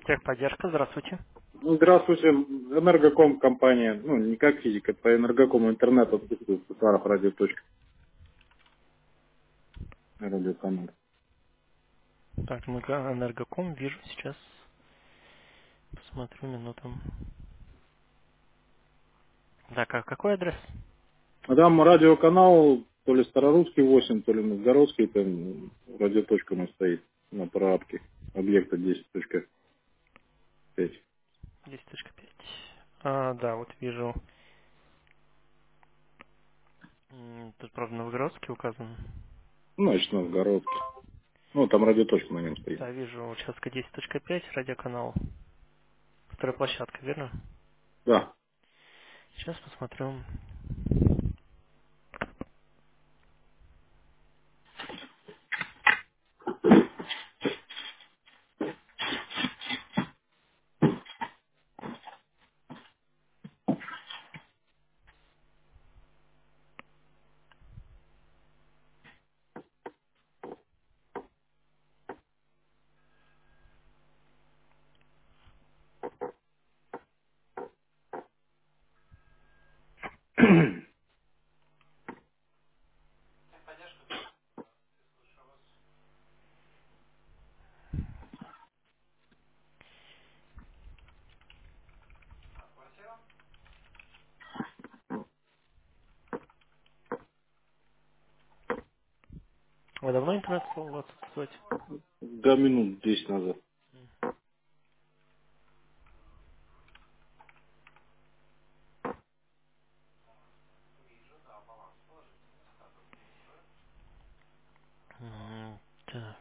Техподдержка, здравствуйте. Ну, здравствуйте, Энергоком компания, ну, не как физика, по Энергокому интернет отсутствует, Сахаров радиоточка, радиоканал. Так, Энергоком, вижу сейчас. Посмотрю минуту. Так, а какой адрес? А там радиоканал, то ли Старорусский 8, то ли Новгородский, там радиоточка у нас стоит на прорабке объекта 10.5. 10.5. А, да, вот вижу. Тут, правда, Новгородский указан. Ну, значит, Новгородский. Ну, там радиоточка на нем стоит. Да, вижу участка 10.5, радиоканал. Вторая площадка, верно? Да. Сейчас посмотрю. Вы давно интернет стал у вас отсутствовать? Да, минут 10 назад. Так.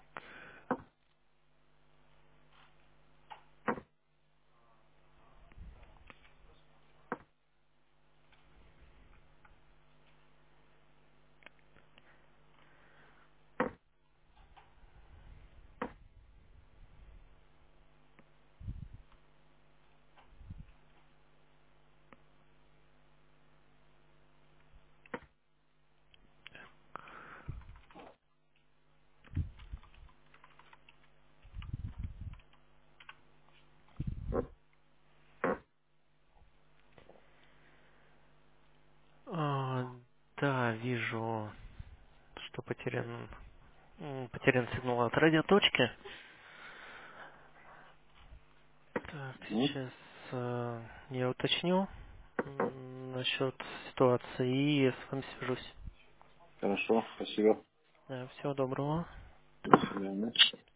А, да, вижу, что потерян сигнал от радиоточки. Так, Ну, сейчас я уточню насчет ситуации и с вами свяжусь. хорошо, спасибо. Всего доброго. До свидания.